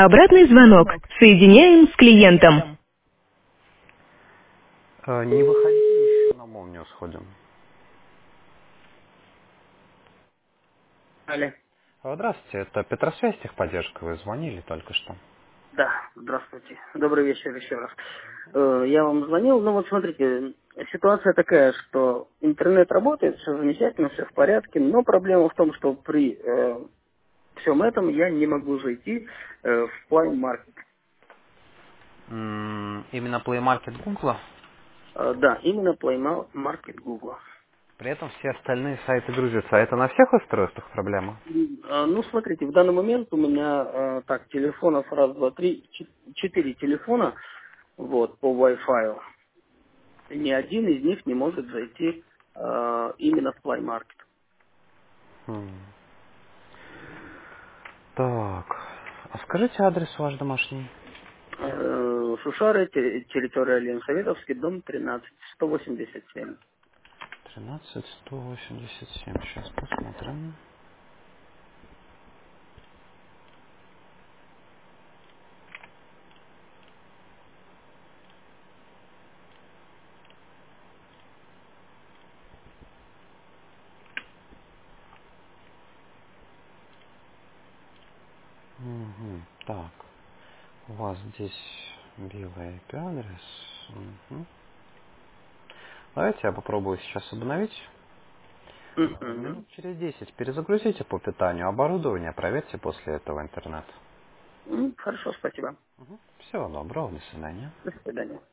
Обратный звонок. Соединяем с клиентом. Не выходи, еще на молнию сходим. Алло. Здравствуйте, это Петросвязь техподдержка, вы звонили только что. Да, здравствуйте. Добрый вечер еще раз. Я вам звонил, ну вот смотрите, ситуация такая, что интернет работает, все замечательно, все в порядке, но проблема в том, что при всем этом я не могу зайти в Play Market. Именно Play Market Google. Да, именно Play Market Google. При этом все остальные сайты грузятся. А это на всех устройствах проблема? Ну, смотрите, в данный момент у меня так, телефонов раз, два, три, четыре телефона вот, по Wi-Fi. Ни один из них не может зайти именно в Play Market. Хм. Так, а скажите адрес ваш домашний. Шушары, территория Ленсоветовский, дом 13, 187. 13187. Сейчас посмотрим. Мгм. Так, у вас здесь белый IP-адрес. Мгм. Давайте я попробую сейчас обновить. Мгм. Минут через 10 перезагрузите по питанию оборудование, проверьте после этого интернет. Хорошо, спасибо. Всего доброго, до свидания. До свидания.